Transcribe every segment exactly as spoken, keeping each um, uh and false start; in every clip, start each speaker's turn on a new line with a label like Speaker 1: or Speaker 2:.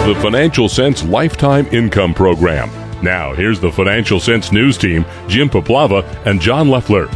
Speaker 1: the Financial Sense Lifetime Income Program. Now, here's the Financial Sense News team, Jim Paplava and John Leffler.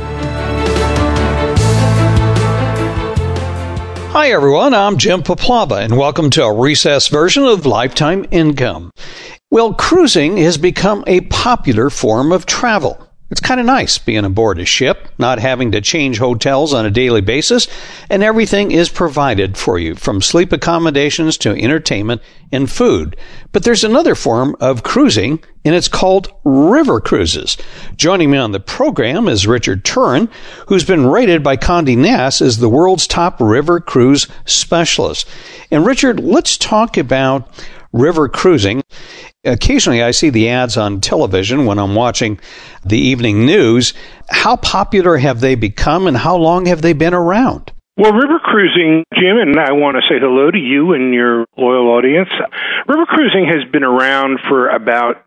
Speaker 2: Hi, everyone. I'm Jim Paplava, and welcome to a recessed version of Lifetime Income. Well, cruising has become a popular form of travel. It's kind of nice being aboard a ship, not having to change hotels on a daily basis, and everything is provided for you, from sleep accommodations to entertainment and food. But there's another form of cruising, and it's called river cruises. Joining me on the program is Richard Turin, who's been rated by Condé Nast as the world's top river cruise specialist. And Richard, let's talk about river cruising. Occasionally I see the ads on television when I'm watching the evening news. How popular have they become, and how long have they been around?
Speaker 3: Well, river cruising, Jim, and I want to say hello to you and your loyal audience. River cruising has been around for about,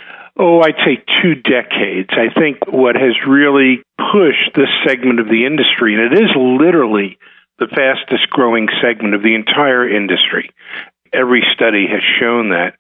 Speaker 3: oh, I'd say two decades. I think what has really pushed this segment of the industry, and it is literally the fastest growing segment of the entire industry. Every study has shown that.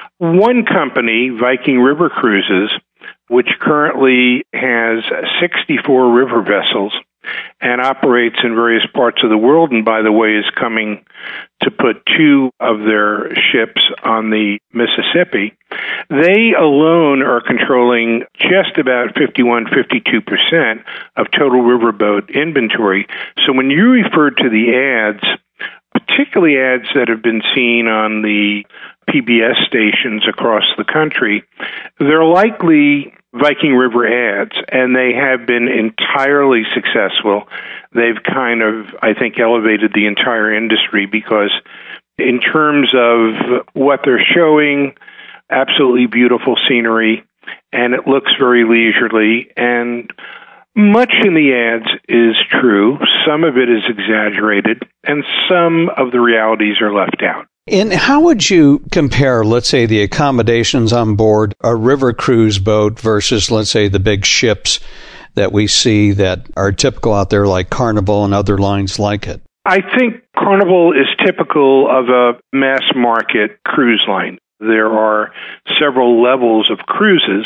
Speaker 3: One company, Viking River Cruises, which currently has sixty-four river vessels and operates in various parts of the world, and by the way, is coming to put two of their ships on the Mississippi, they alone are controlling just about fifty-one, fifty-two percent of total riverboat inventory. So when you refer to the ads, particularly ads that have been seen on the P B S stations across the country, they're likely Viking River ads, and they have been entirely successful. They've kind of, I think, elevated the entire industry because in terms of what they're showing, absolutely beautiful scenery, and it looks very leisurely, and much in the ads is true. Some of it is exaggerated, and some of the realities are left out.
Speaker 2: And how would you compare, let's say, the accommodations on board a river cruise boat versus, let's say, the big ships that we see that are typical out there, like Carnival and other lines like it?
Speaker 3: I think Carnival is typical of a mass market cruise line. There are several levels of cruises,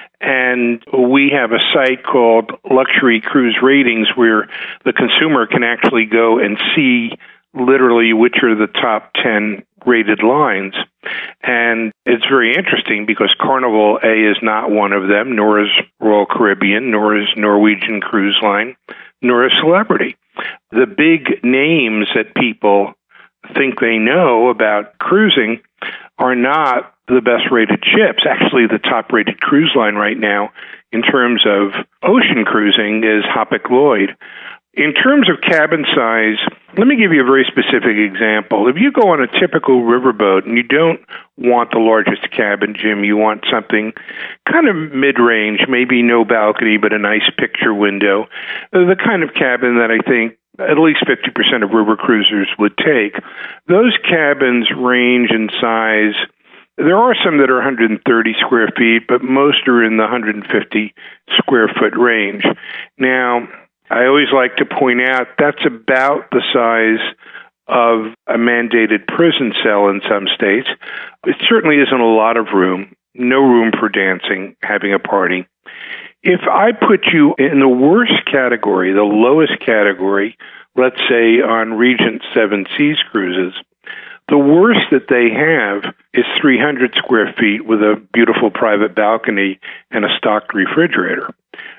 Speaker 3: and we have a site called Luxury Cruise Ratings where the consumer can actually go and see literally which are the top ten rated lines. And it's very interesting because Carnival, A, is not one of them, nor is Royal Caribbean, nor is Norwegian Cruise Line, nor is Celebrity. The big names that people think they know about cruising are not the best rated ships. Actually, the top rated cruise line right now in terms of ocean cruising is Hapag-Lloyd. In terms of cabin size, let me give you a very specific example. If you go on a typical riverboat and you don't want the largest cabin, Jim, you want something kind of mid-range, maybe no balcony, but a nice picture window, the kind of cabin that I think at least fifty percent of river cruisers would take. Those cabins range in size. There are some that are one hundred thirty square feet, but most are in the one hundred fifty square foot range. Now, I always like to point out that's about the size of a mandated prison cell in some states. It certainly isn't a lot of room, no room for dancing, having a party. If I put you in the worst category, the lowest category, let's say on Regent Seven Seas cruises, the worst that they have is three hundred square feet with a beautiful private balcony and a stocked refrigerator.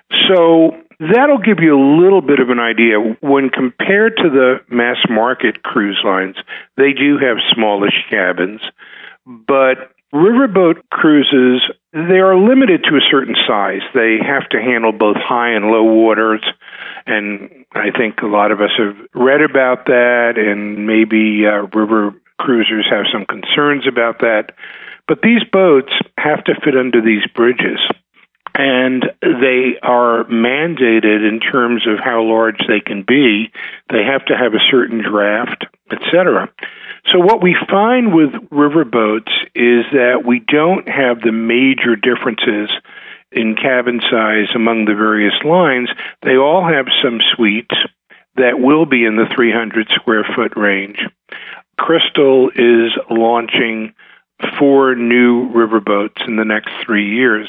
Speaker 3: So that'll give you a little bit of an idea. When compared to the mass market cruise lines, they do have smallish cabins, but riverboat cruises, they are limited to a certain size. They have to handle both high and low waters, and I think a lot of us have read about that, and maybe uh, river cruisers have some concerns about that. But these boats have to fit under these bridges, and they are mandated in terms of how large they can be. They have to have a certain draft, et cetera. So what we find with riverboats is that we don't have the major differences in cabin size among the various lines. They all have some suites that will be in the three hundred square foot range. Crystal is launching four new riverboats in the next three years,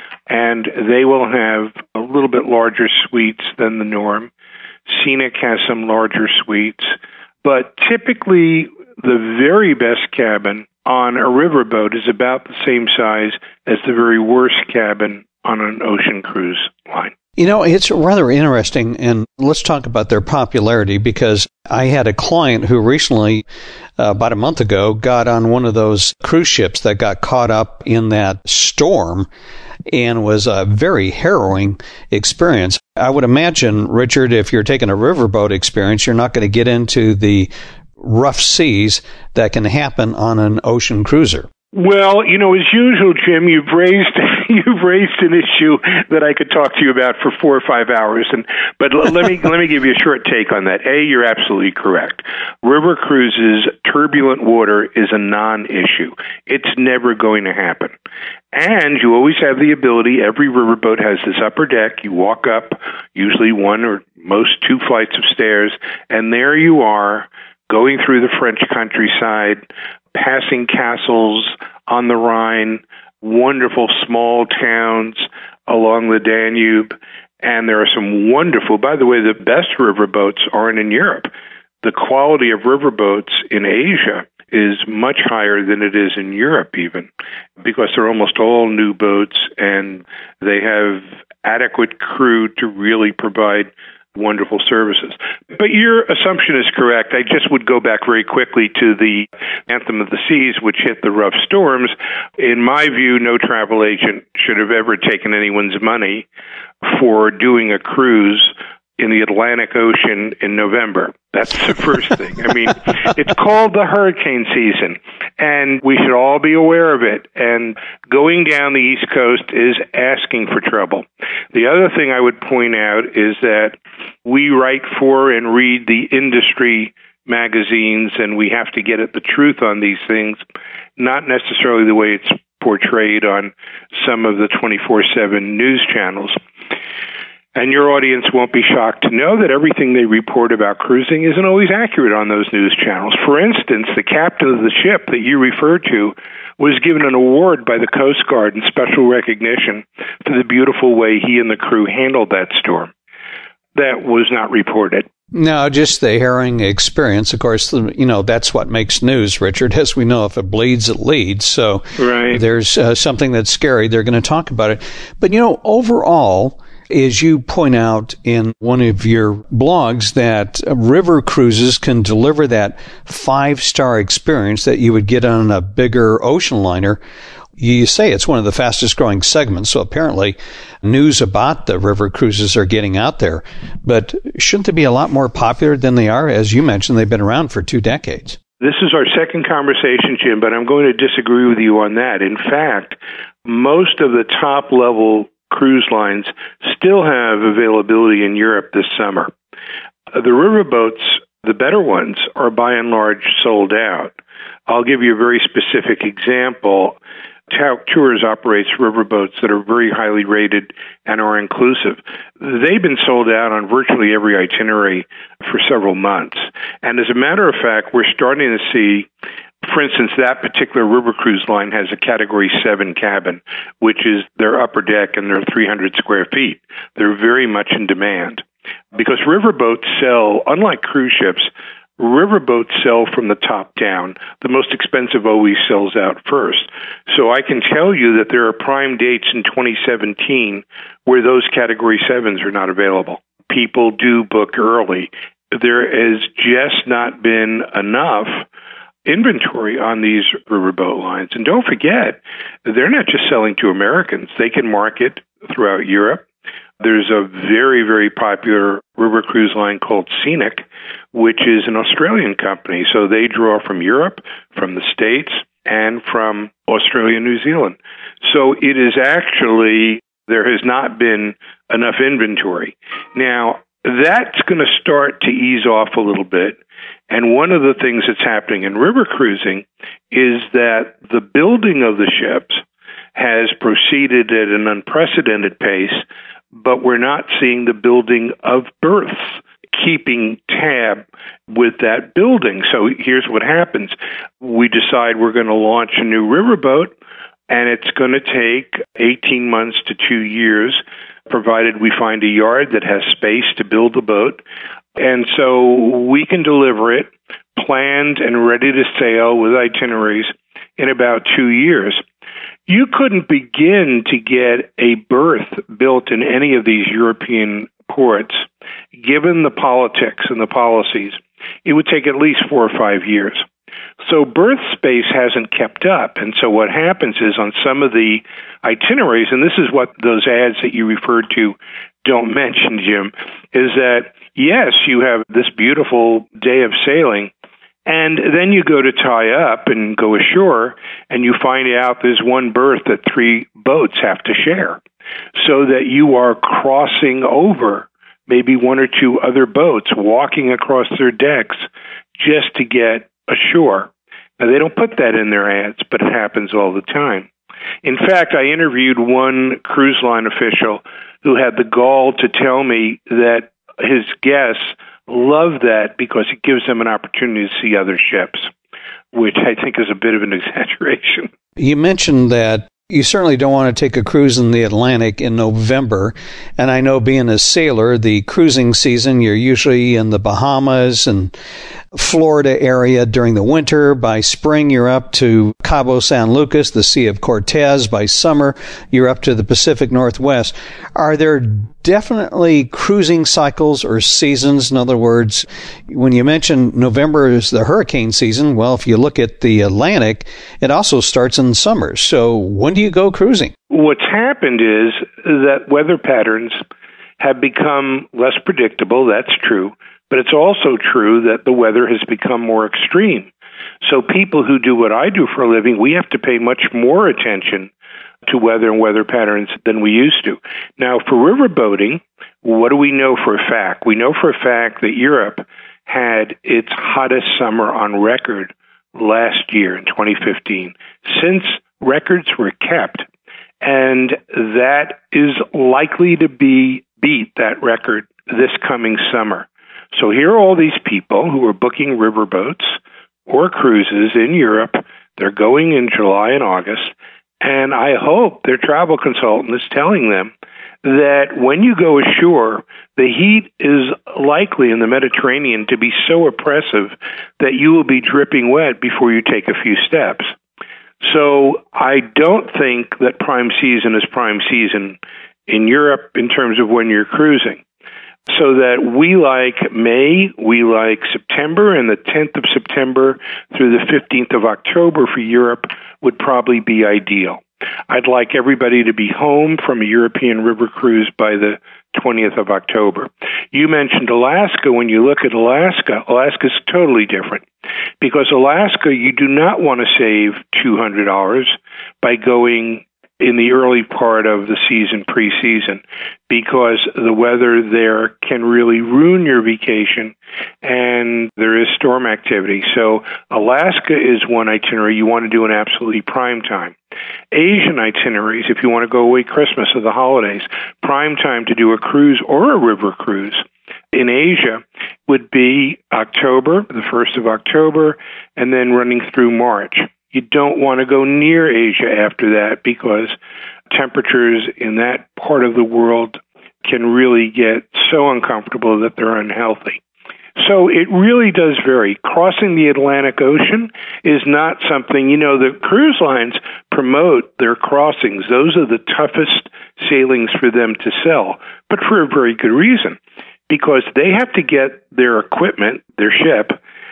Speaker 3: and they will have a little bit larger suites than the norm. Scenic has some larger suites, but typically the very best cabin on a riverboat is about the same size as the very worst cabin on an ocean cruise line.
Speaker 2: You know, it's rather interesting, and let's talk about their popularity, because I had a client who recently, uh, about a month ago, got on one of those cruise ships that got caught up in that storm, and was a very harrowing experience. I would imagine, Richard, if you're taking a riverboat experience, you're not going to get into the rough seas that can happen on an ocean cruiser.
Speaker 3: Well, you know, as usual, Jim, you've raised you've raised an issue that I could talk to you about for four or five hours. And but l- let me let me give you a short take on that. A, you're absolutely correct. River cruises, turbulent water is a non-issue. It's never going to happen. And you always have the ability. Every riverboat has this upper deck. You walk up, usually one or most two flights of stairs, and there you are, going through the French countryside, passing castles on the Rhine, wonderful small towns along the Danube, and there are some wonderful, by the way, the best riverboats aren't in Europe. The quality of riverboats in Asia is much higher than it is in Europe even, because they're almost all new boats and they have adequate crew to really provide wonderful services. But your assumption is correct. I just would go back very quickly to the Anthem of the Seas, which hit the rough storms. In my view, no travel agent should have ever taken anyone's money for doing a cruise in the Atlantic Ocean in November. That's the first thing. I mean, it's called the hurricane season, and we should all be aware of it. And going down the East Coast is asking for trouble. The other thing I would point out is that we write for and read the industry magazines, and we have to get at the truth on these things, not necessarily the way it's portrayed on some of the twenty-four seven news channels. And your audience won't be shocked to know that everything they report about cruising isn't always accurate on those news channels. For instance, the captain of the ship that you referred to was given an award by the Coast Guard in special recognition for the beautiful way he and the crew handled that storm. That was not reported.
Speaker 2: No, just the harrowing experience. Of course, you know, that's what makes news, Richard. As we know, if it bleeds, it leads. So
Speaker 3: right.
Speaker 2: There's uh, something that's scary. They're going to talk about it. But, you know, overall, as you point out in one of your blogs, that river cruises can deliver that five-star experience that you would get on a bigger ocean liner. You say it's one of the fastest growing segments, so apparently news about the river cruises are getting out there. But shouldn't they be a lot more popular than they are? As you mentioned, they've been around for two decades.
Speaker 3: This is our second conversation, Jim, but I'm going to disagree with you on that. In fact, most of the top-level cruise lines still have availability in Europe this summer. The riverboats, the better ones, are by and large sold out. I'll give you a very specific example. Tauck Tours operates riverboats that are very highly rated and are inclusive. They've been sold out on virtually every itinerary for several months. And as a matter of fact, we're starting to see, for instance, that particular river cruise line has a Category seven cabin, which is their upper deck and they're three hundred square feet. They're very much in demand because riverboats sell, unlike cruise ships, riverboats sell from the top down. The most expensive always sells out first. So I can tell you that there are prime dates in twenty seventeen where those Category sevens are not available. People do book early. There has just not been enough inventory on these riverboat lines. And don't forget, they're not just selling to Americans. They can market throughout Europe. There's a very, very popular river cruise line called Scenic, which is an Australian company. So they draw from Europe, from the States, and from Australia and New Zealand. So it is actually, there has not been enough inventory. Now, that's going to start to ease off a little bit. And one of the things that's happening in river cruising is that the building of the ships has proceeded at an unprecedented pace, but we're not seeing the building of berths keeping tab with that building. So here's what happens. We decide we're going to launch a new riverboat, and it's going to take eighteen months to two years, provided we find a yard that has space to build the boat. And so we can deliver it planned and ready to sail with itineraries in about two years. You couldn't begin to get a berth built in any of these European ports, given the politics and the policies. It would take at least four or five years. So berth space hasn't kept up. And so what happens is on some of the itineraries, and this is what those ads that you referred to don't mention, Jim, is that, yes, you have this beautiful day of sailing, and then you go to tie up and go ashore, and you find out there's one berth that three boats have to share, so that you are crossing over maybe one or two other boats, walking across their decks just to get ashore. Now, they don't put that in their ads, but it happens all the time. In fact, I interviewed one cruise line official who had the gall to tell me that his guests love that because it gives them an opportunity to see other ships, which I think is a bit of an exaggeration.
Speaker 2: You mentioned that you certainly don't want to take a cruise in the Atlantic in November. And I know, being a sailor, the cruising season, you're usually in the Bahamas and Florida area during the winter. By spring, you're up to Cabo San Lucas, the Sea of Cortez. By summer, you're up to the Pacific Northwest. Are there definitely cruising cycles or seasons? In other words, when you mention November is the hurricane season, well, if you look at the Atlantic, it also starts in summer. So when do you go cruising?
Speaker 3: What's happened is that weather patterns have become less predictable. That's true. But it's also true that the weather has become more extreme. So people who do what I do for a living, we have to pay much more attention to weather and weather patterns than we used to. Now, for riverboating, what do we know for a fact? We know for a fact that Europe had its hottest summer on record last year in twenty fifteen, since records were kept. And that is likely to be beat, that record, this coming summer. So here are all these people who are booking riverboats or cruises in Europe. They're going in July and August. And I hope their travel consultant is telling them that when you go ashore, the heat is likely in the Mediterranean to be so oppressive that you will be dripping wet before you take a few steps. So I don't think that prime season is prime season in Europe in terms of when you're cruising. So that we like May, we like September, and the tenth of September through the fifteenth of October for Europe would probably be ideal. I'd like everybody to be home from a European river cruise by the twentieth of October. You mentioned Alaska. When you look at Alaska, Alaska's totally different. Because Alaska, you do not want to save two hundred dollars by going in the early part of the season, pre-season, because the weather there can really ruin your vacation, and there is storm activity. So Alaska is one itinerary you want to do in absolutely prime time. Asian itineraries, if you want to go away Christmas or the holidays, prime time to do a cruise or a river cruise in Asia would be October, the first of October, and then running through March. You don't want to go near Asia after that because temperatures in that part of the world can really get so uncomfortable that they're unhealthy. So it really does vary. Crossing the Atlantic Ocean is not something, you know, the cruise lines promote their crossings. Those are the toughest sailings for them to sell, but for a very good reason, because they have to get their equipment, their ship,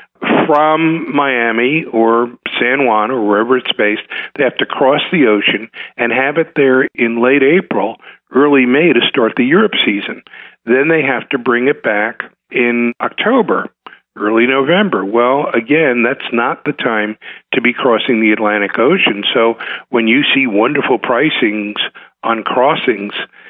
Speaker 3: from Miami or San Juan or wherever it's based. They have to cross the ocean and have it there in late April, early May to start the Europe season. Then they have to bring it back in October, early November. Well, again, that's not the time to be crossing the Atlantic Ocean. So when you see wonderful pricings on crossings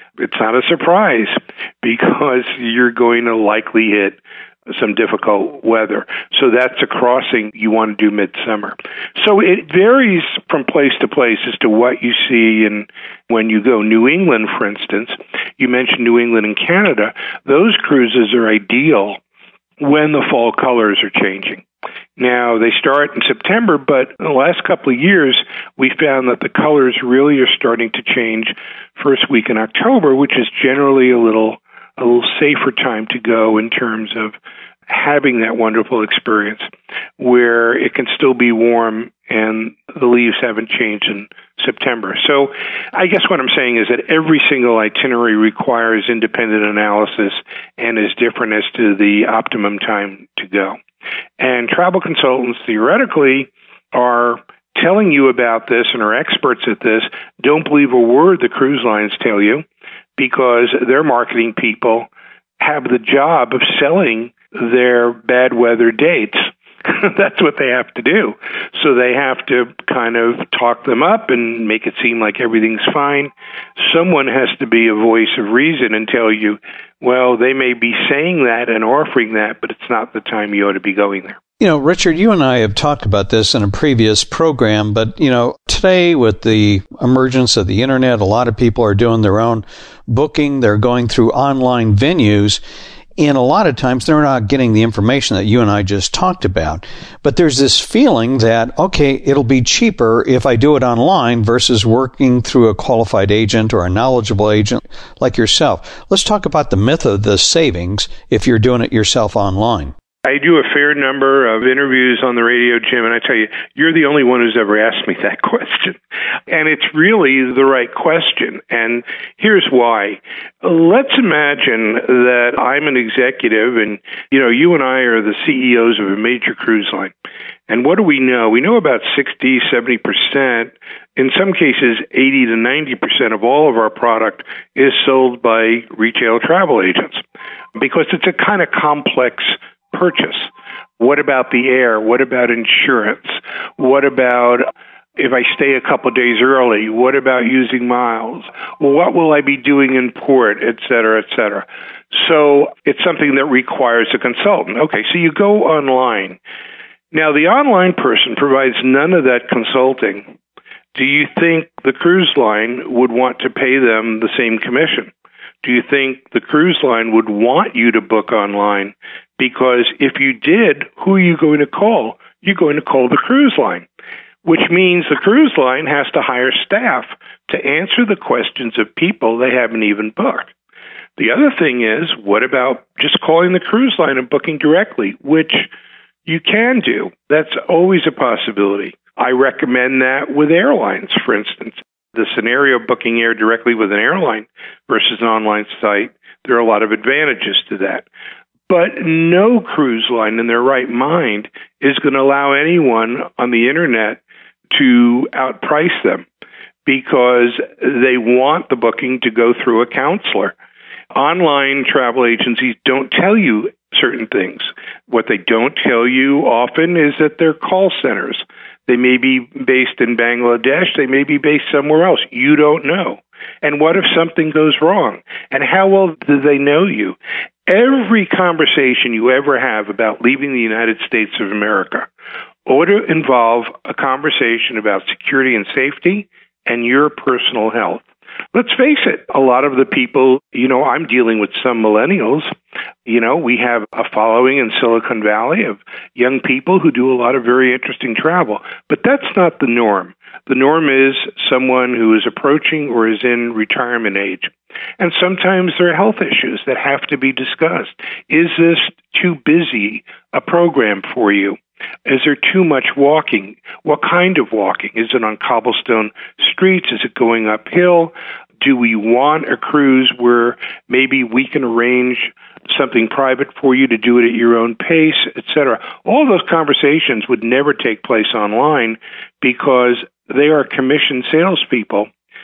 Speaker 3: it's not a surprise because you're going to likely hit some difficult weather. So that's a crossing you want to do midsummer. So it varies from place to place as to what you see. And when you go New England, for instance, you mentioned New England and Canada, those cruises are ideal when the fall colors are changing. Now, they start in September, but in the last couple of years, we found that the colors really are starting to change first week in October, which is generally a little a little safer time to go in terms of having that wonderful experience where it can still be warm and the leaves haven't changed in September. So I guess what I'm saying is that every single itinerary requires independent analysis and is different as to the optimum time to go. And travel consultants theoretically are telling you about this and are experts at this. Don't believe a word the cruise lines tell you, because their marketing people have the job of selling their bad weather dates. That's what they have to do. So they have to kind of talk them up and make it seem like everything's fine. Someone has to be a voice of reason and tell you, well, they may be saying that and offering that, but it's not the time you ought to be going there.
Speaker 2: You know, Richard, you and I have talked about this in a previous program, but, you know, today with the emergence of the internet, a lot of people are doing their own booking. They're going through online venues. And a lot of times they're not getting the information that you and I just talked about. But there's this feeling that, okay, it'll be cheaper if I do it online versus working through a qualified agent or a knowledgeable agent like yourself. Let's talk about the myth of the savings if you're doing it yourself online.
Speaker 3: I do a fair number of interviews on the radio, Jim, and I tell you, you're the only one who's ever asked me that question. And it's really the right question. And here's why. Let's imagine that I'm an executive and, you know, you and I are the C E Os of a major cruise line. And what do we know? We know about sixty, seventy percent, in some cases eighty to ninety percent of all of our product is sold by retail travel agents because it's a kind of complex purchase. What about the air? What about insurance? What about if I stay a couple days early? What about using miles? Well, what will I be doing in port, et cetera, et cetera? So it's something that requires a consultant. Okay, so you go online. Now, the online person provides none of that consulting. Do you think the cruise line would want to pay them the same commission? Do you think the cruise line would want you to book online? Because if you did, who are you going to call? You're going to call the cruise line, which means the cruise line has to hire staff to answer the questions of people they haven't even booked. The other thing is, what about just calling the cruise line and booking directly, which you can do. That's always a possibility. I recommend that with airlines, for instance. The scenario of booking air directly with an airline versus an online site, there are a lot of advantages to that. But no cruise line in their right mind is going to allow anyone on the internet to outprice them because they want the booking to go through a counselor. Online travel agencies don't tell you certain things. What they don't tell you often is that they're call centers. They may be based in Bangladesh. They may be based somewhere else. You don't know. And what if something goes wrong? And how well do they know you? Every conversation you ever have about leaving the United States of America ought to involve a conversation about security and safety and your personal health. Let's face it, a lot of the people, you know, I'm dealing with some millennials. You know, we have a following in Silicon Valley of young people who do a lot of very interesting travel. But that's not the norm. The norm is someone who is approaching or is in retirement age. And sometimes there are health issues that have to be discussed. Is this too busy a program for you? Is there too much walking? What kind of walking? Is it on cobblestone streets? Is it going uphill? Do we want a cruise where maybe we can arrange something private for you to do it at your own pace, et cetera? All those conversations would never take place online because they are commissioned salespeople,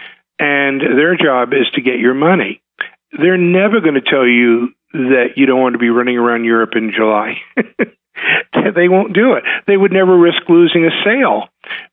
Speaker 3: and their job is to get your money. They're never going to tell you that you don't want to be running around Europe in July. They won't do it. They would never risk losing a sale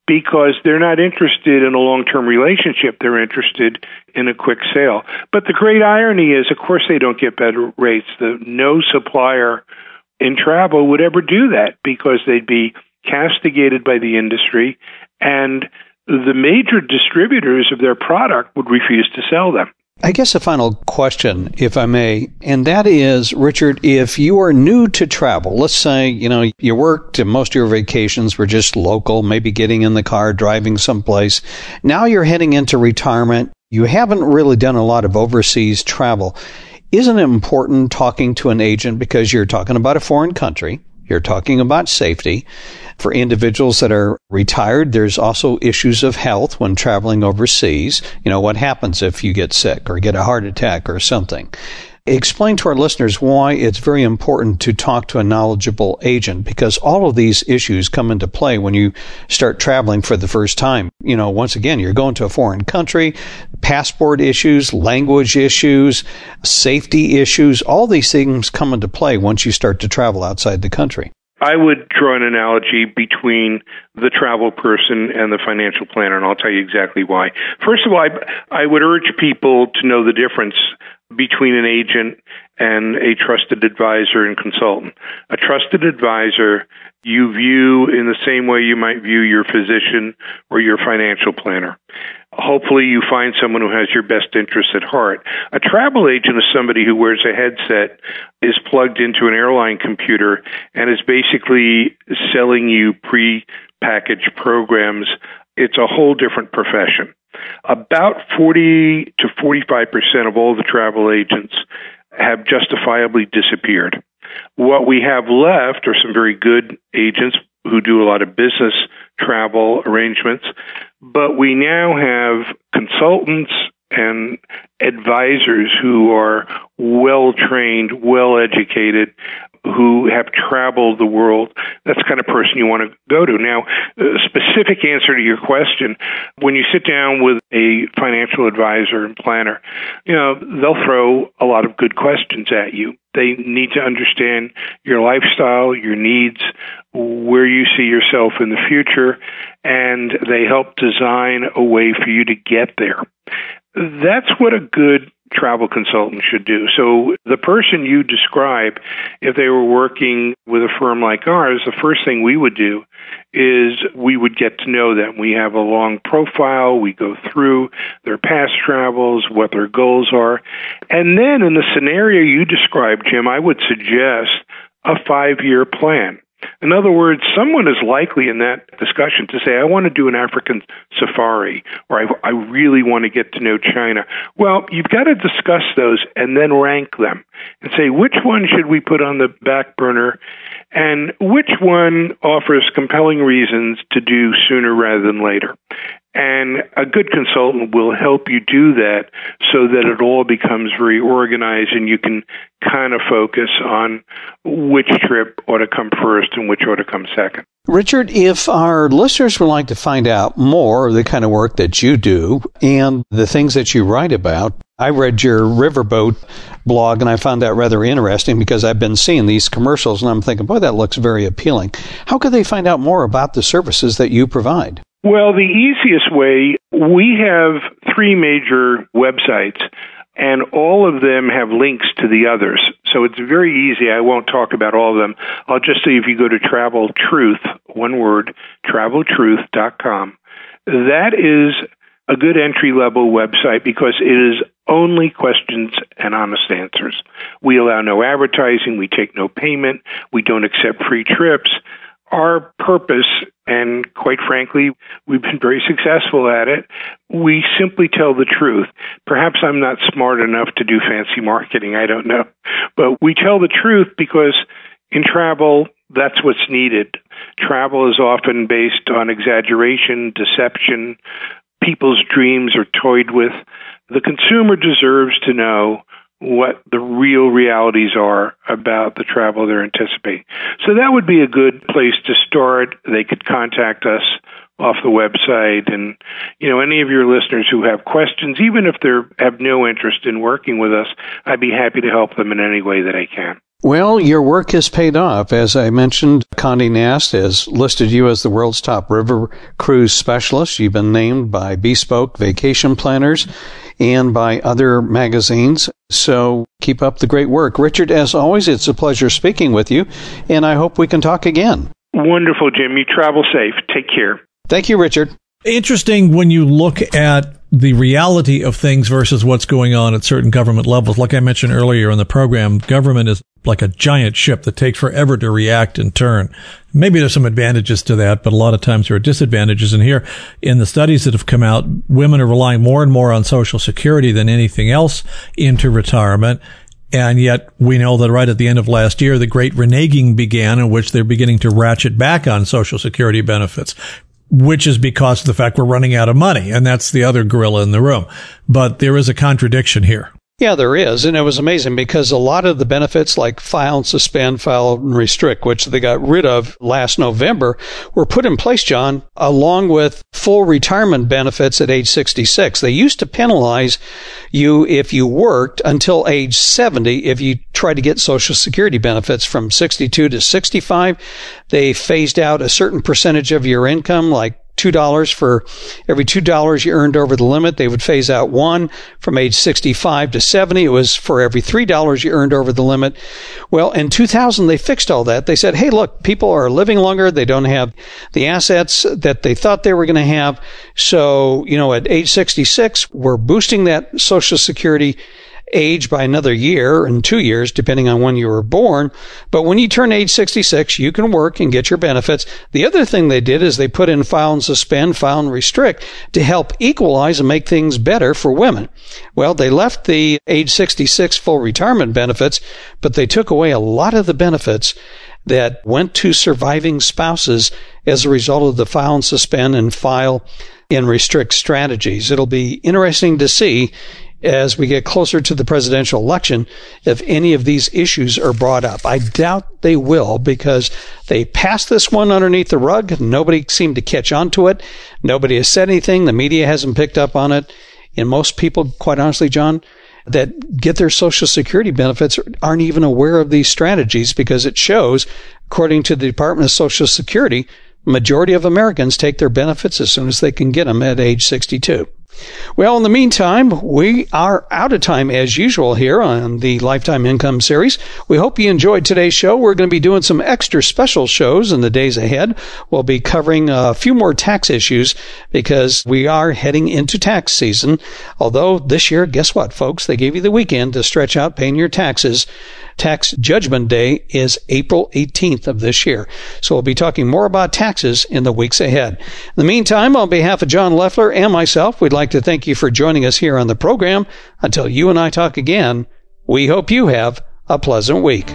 Speaker 3: because they're not interested in a long-term relationship. They're interested in a quick sale. But the great irony is, of course, they don't get better rates. The no supplier in travel would ever do that because they'd be castigated by the industry, and the major distributors of their product would refuse to sell them.
Speaker 2: I guess a final question, if I may, and that is, Richard, if you are new to travel, let's say, you know, you worked and most of your vacations were just local, maybe getting in the car, driving someplace. Now you're heading into retirement. You haven't really done a lot of overseas travel. Isn't it important talking to an agent because you're talking about a foreign country? You're talking about safety. For individuals that are retired, there's also issues of health when traveling overseas. You know, what happens if you get sick or get a heart attack or something? Explain to our listeners why it's very important to talk to a knowledgeable agent, because all of these issues come into play when you start traveling for the first time. You know, once again, you're going to a foreign country, passport issues, language issues, safety issues, all these things come into play once you start to travel outside the country.
Speaker 3: I would draw an analogy between the travel person and the financial planner, and I'll tell you exactly why. First of all, I, I would urge people to know the difference between an agent and a trusted advisor and consultant. A trusted advisor you view in the same way you might view your physician or your financial planner. Hopefully you find someone who has your best interests at heart. A travel agent is somebody who wears a headset, is plugged into an airline computer, and is basically selling you pre-packaged programs. It's a whole different profession. About forty to forty-five percent of all the travel agents have justifiably disappeared. What we have left are some very good agents who do a lot of business travel arrangements, but we now have consultants and advisors who are well-trained, well-educated, who have traveled the world. That's the kind of person you want to go to. Now, a specific answer to your question, when you sit down with a financial advisor and planner, you know, they'll throw a lot of good questions at you. They need to understand your lifestyle, your needs, where you see yourself in the future, and they help design a way for you to get there. That's what a good travel consultant should do. So the person you describe, if they were working with a firm like ours, the first thing we would do is we would get to know them. We have a long profile. We go through their past travels, what their goals are. And then in the scenario you described, Jim, I would suggest a five-year plan. In other words, someone is likely in that discussion to say, I want to do an African safari, or I, I really want to get to know China. Well, you've got to discuss those and then rank them and say, which one should we put on the back burner and which one offers compelling reasons to do sooner rather than later. And a good consultant will help you do that so that it all becomes very organized and you can kind of focus on which trip ought to come first and which ought to come second.
Speaker 2: Richard, if our listeners would like to find out more of the kind of work that you do and the things that you write about, I read your Riverboat blog and I found that rather interesting because I've been seeing these commercials and I'm thinking, boy, that looks very appealing. How could they find out more about the services that you provide?
Speaker 3: Well, the easiest way, we have three major websites, and all of them have links to the others. So it's very easy. I won't talk about all of them. I'll just say if you go to Travel Truth, one word, travel truth dot com, that is a good entry-level website because it is only questions and honest answers. We allow no advertising. We take no payment. We don't accept free trips. Our purpose, and quite frankly, we've been very successful at it, we simply tell the truth. Perhaps I'm not smart enough to do fancy marketing, I don't know. But we tell the truth because in travel, that's what's needed. Travel is often based on exaggeration, deception. People's dreams are toyed with. The consumer deserves to know what the real realities are about the travel they're anticipating. So that would be a good place to start. They could contact us off the website. And, you know, any of your listeners who have questions, even if they have no interest in working with us, I'd be happy to help them in any way that I can.
Speaker 2: Well, your work has paid off. As I mentioned, Condé Nast has listed you as the world's top river cruise specialist. You've been named by Bespoke Vacation Planners and by other magazines. So keep up the great work. Richard, as always, it's a pleasure speaking with you, and I hope we can talk again.
Speaker 3: Wonderful, Jim. You travel safe. Take care.
Speaker 2: Thank you, Richard.
Speaker 4: Interesting when you look at the reality of things versus what's going on at certain government levels. Like I mentioned earlier in the program, government is like a giant ship that takes forever to react and turn. Maybe there's some advantages to that, but a lot of times there are disadvantages. And here in the studies that have come out, women are relying more and more on Social Security than anything else into retirement. And yet we know that right at the end of last year, the great reneging began, in which they're beginning to ratchet back on Social Security benefits, which is because of the fact we're running out of money. And that's the other gorilla in the room. But there is a contradiction here.
Speaker 2: Yeah, there is. And it was amazing because a lot of the benefits like file and suspend, file and restrict, which they got rid of last November, were put in place, John, along with full retirement benefits at age sixty-six. They used to penalize you if you worked until age seventy if you tried to get Social Security benefits from sixty-two to sixty-five. They phased out a certain percentage of your income, like two dollars for every two dollars you earned over the limit. They would phase out one from age sixty-five to seventy. It was for every three dollars you earned over the limit. Well, in two thousand, they fixed all that. They said, hey, look, people are living longer. They don't have the assets that they thought they were going to have. So, you know, at age sixty-six, we're boosting that Social Security age by another year and two years, depending on when you were born. But when you turn age sixty-six, you can work and get your benefits. The other thing they did is they put in file and suspend, file and restrict to help equalize and make things better for women. Well, they left the age sixty-six full retirement benefits, but they took away a lot of the benefits that went to surviving spouses as a result of the file and suspend and file and restrict strategies. It'll be interesting to see as we get closer to the presidential election, if any of these issues are brought up. I doubt they will, because they passed this one underneath the rug. Nobody seemed to catch on to it. Nobody has said anything. The media hasn't picked up on it. And most people, quite honestly, John, that get their Social Security benefits aren't even aware of these strategies, because it shows, according to the Department of Social Security, majority of Americans take their benefits as soon as they can get them at age sixty-two. Well, in the meantime, we are out of time as usual here on the Lifetime Income Series. We hope you enjoyed today's show. We're going to be doing some extra special shows in the days ahead. We'll be covering a few more tax issues because we are heading into tax season. Although this year, guess what, folks? They gave you the weekend to stretch out paying your taxes. Tax Judgment Day is April eighteenth of this year. So we'll be talking more about taxes in the weeks ahead. In the meantime, on behalf of John Leffler and myself, we'd like to thank you for joining us here on the program. Until you and I talk again, we hope you have a pleasant week.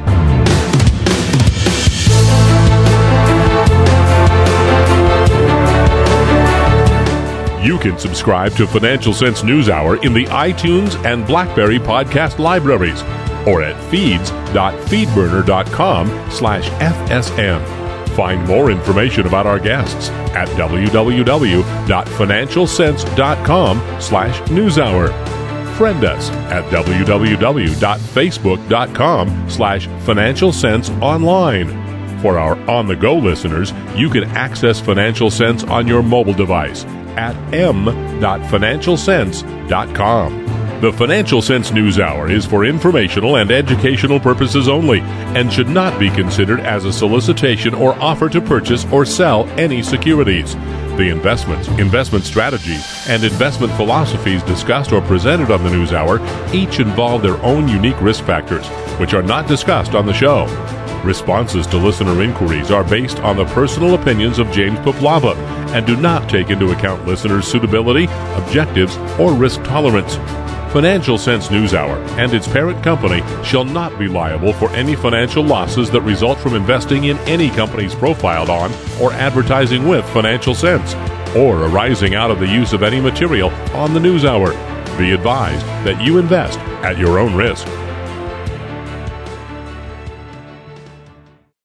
Speaker 1: You can subscribe to Financial Sense News Hour in the iTunes and BlackBerry podcast libraries, or at feeds.feedburner.com slash FSN. Find more information about our guests at www.financialsense.com slash newshour. Friend us at www.facebook.com slash Financial Sense Online. For our on-the-go listeners, you can access Financial Sense on your mobile device at m dot financial sense dot com. The Financial Sense News Hour is for informational and educational purposes only and should not be considered as a solicitation or offer to purchase or sell any securities. The investments, investment strategies, and investment philosophies discussed or presented on the News Hour each involve their own unique risk factors, which are not discussed on the show. Responses to listener inquiries are based on the personal opinions of James Poplava and do not take into account listeners' suitability, objectives, or risk tolerance. Financial Sense News Hour and its parent company shall not be liable for any financial losses that result from investing in any companies profiled on or advertising with Financial Sense, or arising out of the use of any material on the News Hour. Be advised that you invest at your own risk.